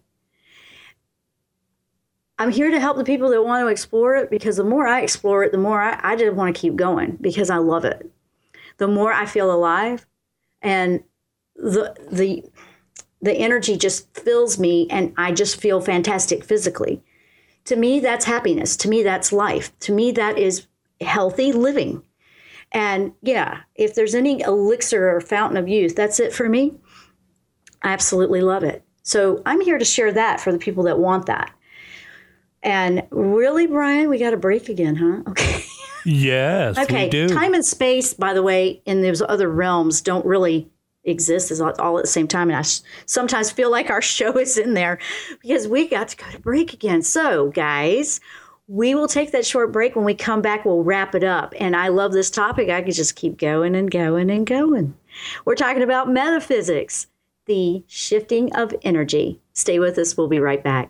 I'm here to help the people that want to explore it, because the more I explore it, the more I, I just want to keep going because I love it. The more I feel alive, and the the the energy just fills me, and I just feel fantastic physically. To me, that's happiness. To me, that's life. To me, that is healthy living. And yeah, if there's any elixir or fountain of youth, that's it for me. I absolutely love it. So I'm here to share that for the people that want that. And really, Brian, we got a break again, huh? Okay. Yes, okay. we do. Time and space, by the way, in those other realms don't really exist as all at the same time. And I sometimes feel like our show is in there because we got to go to break again. So, guys, we will take that short break. When we come back, we'll wrap it up. And I love this topic. I could just keep going and going and going. We're talking about metaphysics, the shifting of energy. Stay with us. We'll be right back.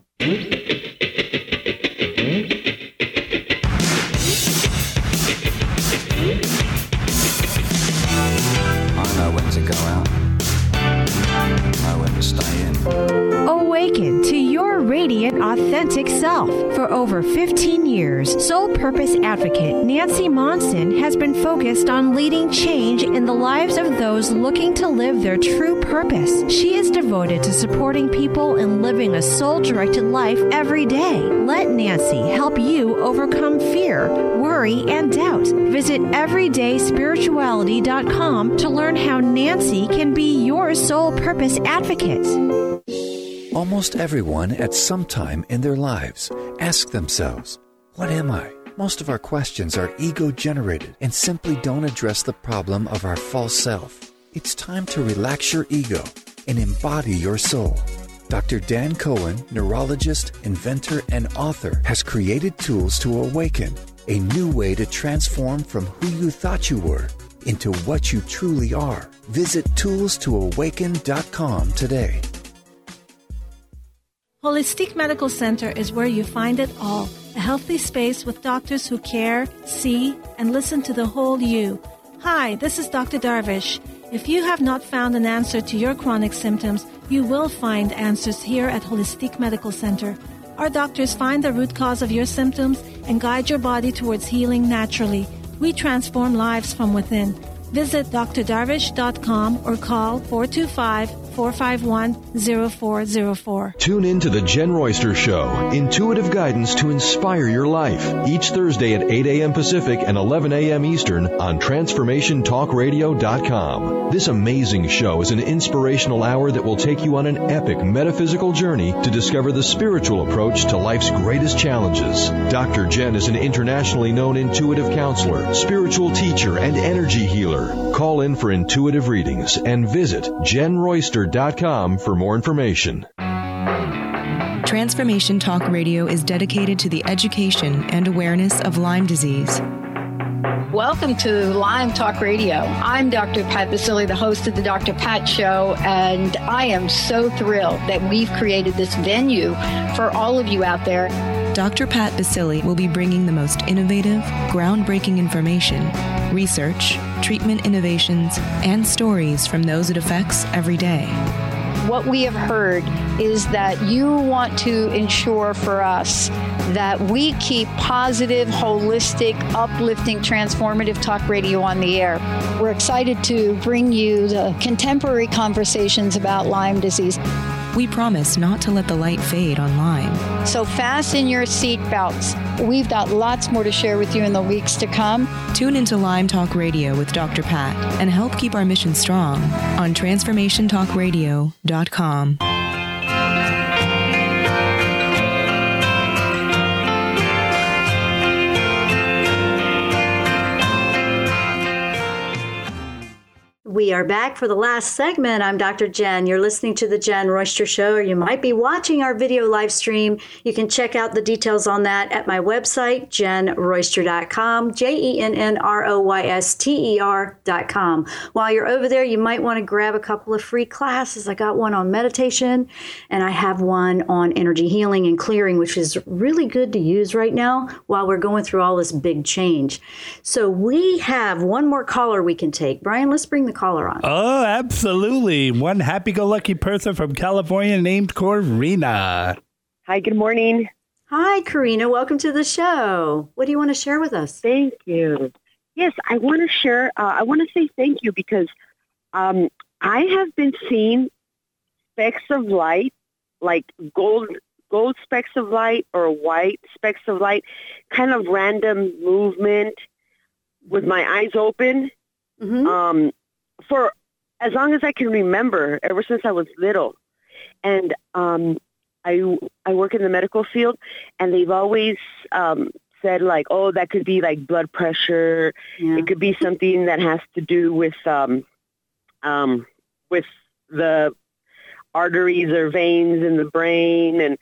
Go out. I wouldn't stay in. Awaken to your radiant, authentic self. For over fifteen years, Soul Purpose Advocate Nancy Monson has been focused on leading change in the lives of those looking to live their true purpose. She is devoted to supporting people in living a soul-directed life every day. Let Nancy help you overcome fear, worry, and doubt. Visit everyday spirituality dot com to learn how Nancy can be your soul purpose advocate. Almost everyone at some time in their lives ask themselves, what am I? Most of our questions are ego-generated and simply don't address the problem of our false self. It's time to relax your ego and embody your soul. Doctor Dan Cohen, neurologist, inventor, and author, has created tools to awaken, a new way to transform from who you thought you were into what you truly are. Visit tools to awaken dot com today. Holistic Medical Center is where you find it all. A healthy space with doctors who care, see, and listen to the whole you. Hi, this is Doctor Darvish. If you have not found an answer to your chronic symptoms, you will find answers here at Holistic Medical Center. Our doctors find the root cause of your symptoms and guide your body towards healing naturally. We transform lives from within. Visit d r darvish dot com or call four two five, four five one, zero four zero four. Tune in to The Jen Royster Show, intuitive guidance to inspire your life, each Thursday at eight a.m. Pacific and eleven a.m. Eastern on transformation talk radio dot com. This amazing show is an inspirational hour that will take you on an epic metaphysical journey to discover the spiritual approach to life's greatest challenges. Doctor Jen is an internationally known intuitive counselor, spiritual teacher, and energy healer. Call in for intuitive readings and visit jen royster dot com for more information. Transformation Talk Radio is dedicated to the education and awareness of Lyme disease. Welcome to Lyme Talk Radio. I'm Doctor Pat Baccili, the host of the Doctor Pat Show, and I am so thrilled that we've created this venue for all of you out there. Doctor Pat Baccili will be bringing the most innovative, groundbreaking information, research, treatment innovations, and stories from those it affects every day. What we have heard is that you want to ensure for us that we keep positive, holistic, uplifting, transformative talk radio on the air. We're excited to bring you the contemporary conversations about Lyme disease. We promise not to let the light fade on Lyme. So fasten your seatbelts. We've got lots more to share with you in the weeks to come. Tune into Lyme Talk Radio with Doctor Pat and help keep our mission strong on transformation talk radio dot com. We are back for the last segment. I'm Doctor Jen. You're listening to The Jen Royster Show, or you might be watching our video live stream. You can check out the details on that at my website, jen royster dot com, J E N N R O Y S T E R dot com. While you're over there, you might want to grab a couple of free classes. I got one on meditation, and I have one on energy healing and clearing, which is really good to use right now while we're going through all this big change. So we have one more caller we can take. Brian, let's bring the caller on. Oh, absolutely. One happy-go-lucky person from California named Corina. Hi, good morning. Hi, Corina. Welcome to the show. What do you want to share with us? Thank you. Yes, I want to share, uh, I want to say thank you because um, I have been seeing specks of light, like gold gold specks of light or white specks of light, kind of random movement with my eyes open. Mm-hmm. Um, for as long as I can remember, ever since I was little. And um, I I work in the medical field, and they've always um, said, like, oh, that could be like blood pressure. Yeah. It could be something that has to do with um, um, with the arteries or veins in the brain. And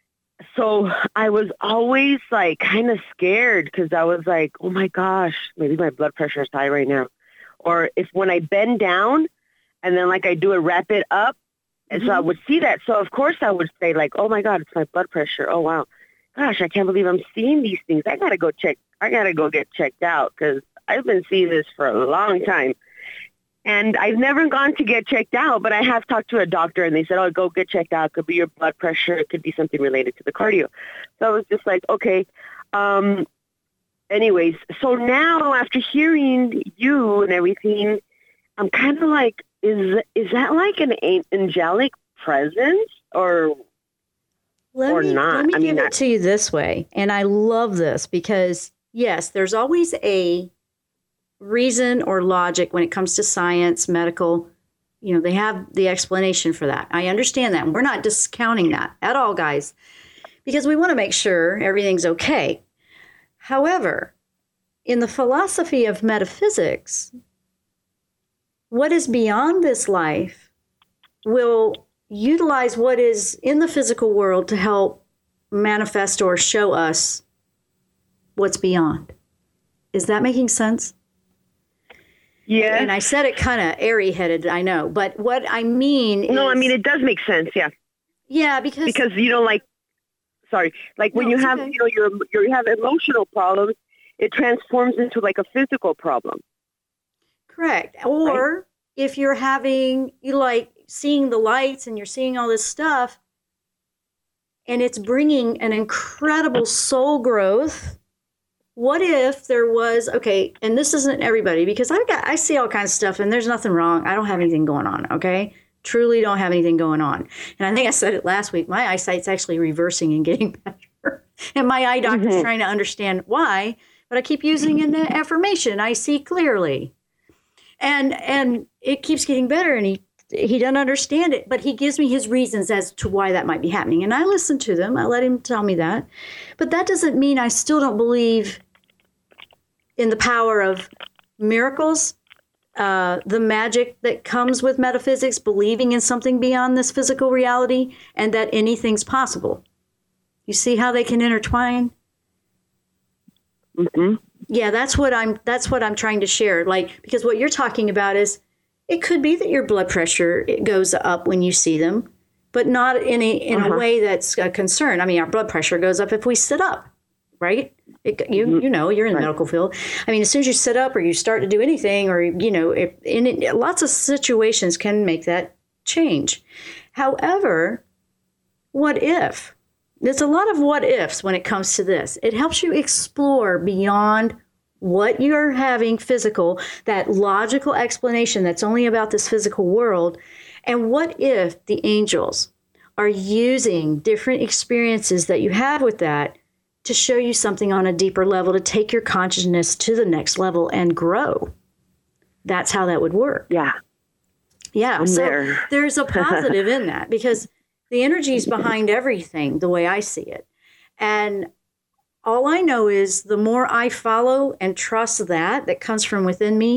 so I was always like kind of scared because I was like, oh my gosh, maybe my blood pressure is high right now. Or if when I bend down and then like I do a rapid up, and mm-hmm. so I would see that. So of course I would say like, oh my God, it's my blood pressure. Oh wow, gosh, I can't believe I'm seeing these things. I gotta go check. I gotta go get checked out because I've been seeing this for a long time, and I've never gone to get checked out. But I have talked to a doctor, and they said, oh, go get checked out. It could be your blood pressure. It could be something related to the cardio. So I was just like, okay. Um, Anyways, so now after hearing you and everything, I'm kind of like, is is that like an angelic presence or let or me, not? Let me I give mean, it I, to you this way, and I love this because, yes, there's always a reason or logic when it comes to science, medical. You know, they have the explanation for that. I understand that, and we're not discounting that at all, guys, because we want to make sure everything's okay. However, in the philosophy of metaphysics, what is beyond this life will utilize what is in the physical world to help manifest or show us what's beyond. Is that making sense? Yeah. And I said it kind of airy-headed, I know. But what I mean is... No, I mean, it does make sense, yeah. Yeah, because... Because, you know, like... Sorry, like when no, you have, okay. you know, you're, you're, you have emotional problems, it transforms into like a physical problem. Correct. Or right? if you're having, you like seeing the lights and you're seeing all this stuff, and it's bringing an incredible soul growth. What if there was, okay, and this isn't everybody, because I got, I see all kinds of stuff and there's nothing wrong. I don't have anything going on, okay? Truly don't have anything going on. And I think I said it last week, my eyesight's actually reversing and getting better. And my eye doctor's mm-hmm. trying to understand why, but I keep using an affirmation. I see clearly. And and it keeps getting better, and he he doesn't understand it, but he gives me his reasons as to why that might be happening. And I listen to them. I let him tell me that. But that doesn't mean I still don't believe in the power of miracles, uh, the magic that comes with metaphysics, believing in something beyond this physical reality, and that anything's possible. You see how they can intertwine? Mm-hmm. Yeah, that's what I'm that's what I'm trying to share. Like, because what you're talking about is it could be that your blood pressure it goes up when you see them, but not in a in uh-huh. a way that's a concern. I mean, our blood pressure goes up if we sit up, right? It, you mm-hmm. you know, you're in the right. medical field. I mean, as soon as you sit up or you start to do anything, or you know, if, in it, lots of situations can make that change. However, what if? There's a lot of what ifs when it comes to this. It helps you explore beyond what you're having physical, that logical explanation that's only about this physical world. And what if the angels are using different experiences that you have with that to show you something on a deeper level, to take your consciousness to the next level and grow? That's how that would work. Yeah. Yeah. I'm so there. There's a positive in that, because the energy is behind everything, the way I see it. And all I know is the more I follow and trust that, that comes from within me,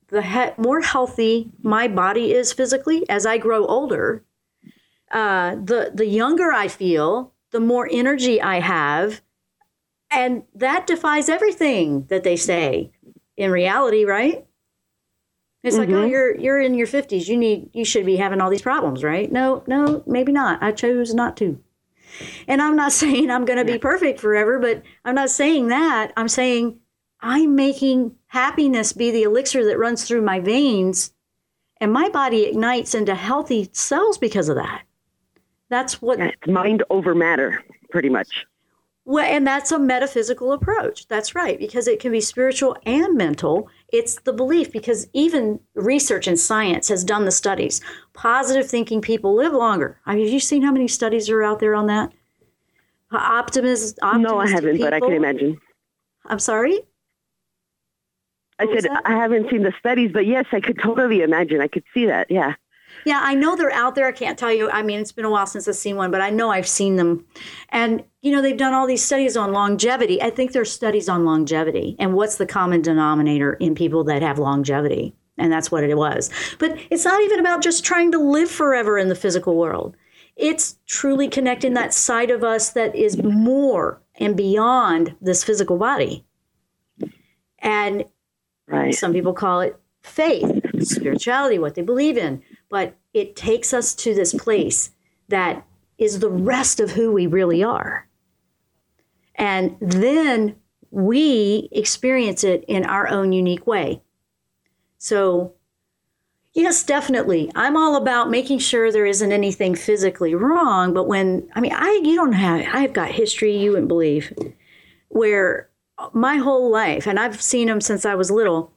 the he- more healthy my body is physically as I grow older, uh, the the younger I feel, the more energy I have, and that defies everything that they say in reality, right? It's mm-hmm. like, oh, you're you're in your fifties. You need you should be having all these problems, right? No, no, maybe not. I chose not to. And I'm not saying I'm going to be perfect forever, but I'm not saying that. I'm saying I'm making happiness be the elixir that runs through my veins, and my body ignites into healthy cells because of that. That's what... Yeah, it's mind over matter, pretty much. Well, and that's a metaphysical approach. That's right, because it can be spiritual and mental. It's the belief, because even research and science has done the studies. Positive thinking people live longer. Have you seen how many studies are out there on that? Optimism. No, I haven't, people. But I can imagine. I'm sorry? What I said I haven't seen the studies, but yes, I could totally imagine. I could see that, yeah. Yeah, I know they're out there. I can't tell you. I mean, it's been a while since I've seen one, but I know I've seen them. And, you know, they've done all these studies on longevity. I think there's studies on longevity and what's the common denominator in people that have longevity. And that's what it was. But it's not even about just trying to live forever in the physical world. It's truly connecting that side of us that is more and beyond this physical body. And right. Some people call it faith, spirituality, what they believe in. But it takes us to this place that is the rest of who we really are. And then we experience it in our own unique way. So, yes, definitely. I'm all about making sure there isn't anything physically wrong. But when, I mean, I you don't have, I've got history you wouldn't believe, where my whole life, and I've seen them since I was little,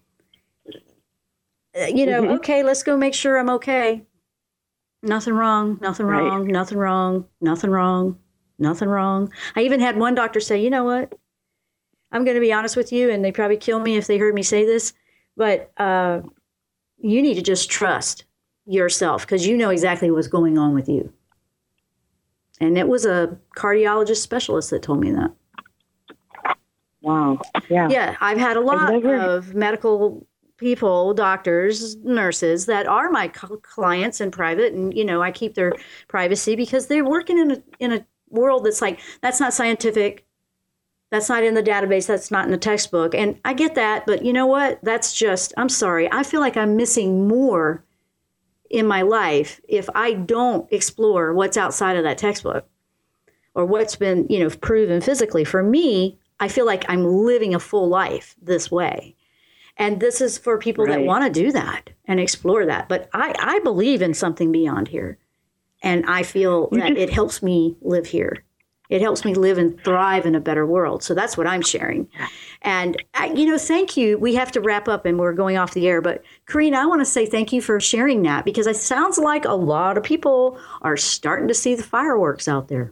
you know, mm-hmm. okay, let's go make sure I'm okay. Nothing wrong, nothing right. wrong, nothing wrong, nothing wrong, nothing wrong. I even had one doctor say, you know what? I'm going to be honest with you, and they probably kill me if they heard me say this, but uh, you need to just trust yourself because you know exactly what's going on with you. And it was a cardiologist specialist that told me that. Wow. Yeah. Yeah, I've had a lot never... of medical people, doctors, nurses that are my clients in private, and you know I keep their privacy because they're working in a in a world that's like that's not scientific, that's not in the database, that's not in the textbook, and I get that, but you know what? That's just I'm sorry. I feel like I'm missing more in my life if I don't explore what's outside of that textbook or what's been you know proven physically. For me, I feel like I'm living a full life this way. And this is for people right. that want to do that and explore that. But I, I believe in something beyond here. And I feel you that just, it helps me live here. It helps me live and thrive in a better world. So that's what I'm sharing. And, I, you know, thank you. We have to wrap up and we're going off the air. But, Karina, I want to say thank you for sharing that because it sounds like a lot of people are starting to see the fireworks out there.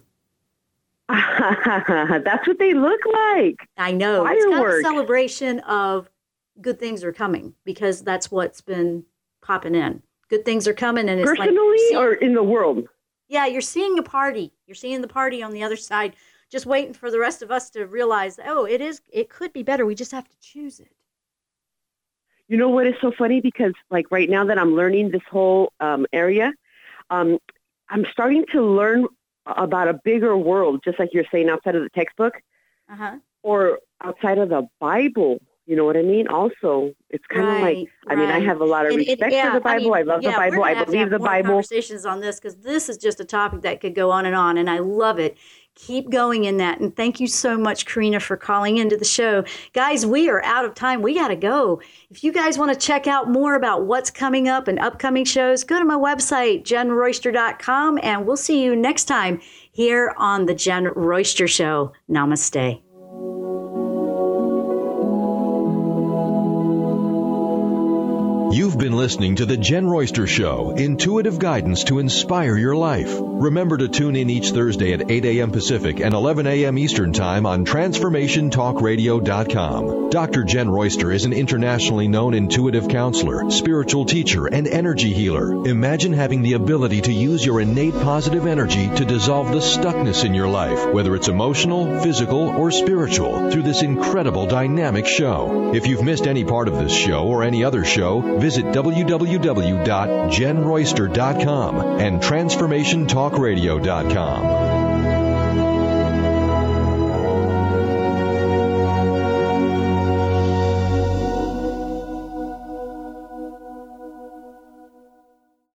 That's what they look like. I know. Fireworks. It's kind of a celebration of good things are coming because that's what's been popping in. Good things are coming, and it's personally like, or in the world. Yeah, you're seeing a party. You're seeing the party on the other side. Just waiting for the rest of us to realize, oh, it is. It could be better. We just have to choose it. You know what is so funny? Because like right now that I'm learning this whole um, area, um, I'm starting to learn about a bigger world, just like you're saying, outside of the textbook, uh-huh. or outside of the Bible. You know what I mean? Also, it's kind of right, like, I right. mean, I have a lot of and respect it, yeah, for the Bible. I, mean, I love yeah, the Bible. I believe the Bible. Conversations on this because this is just a topic that could go on and on, and I love it. Keep going in that. And thank you so much, Karina, for calling into the show. Guys, we are out of time. We got to go. If you guys want to check out more about what's coming up and upcoming shows, go to my website, jen royster dot com, and we'll see you next time here on The Jen Royster Show. Namaste. You've You've been listening to The Jen Royster Show, intuitive guidance to inspire your life. Remember to tune in each Thursday at eight a.m. Pacific and eleven a.m. Eastern Time on Transformation Talk Radio dot com. Doctor Jen Royster is an internationally known intuitive counselor, spiritual teacher, and energy healer. Imagine having the ability to use your innate positive energy to dissolve the stuckness in your life, whether it's emotional, physical, or spiritual, through this incredible dynamic show. If you've missed any part of this show or any other show, visit w w w dot jen royster dot com and transformation talk radio dot com.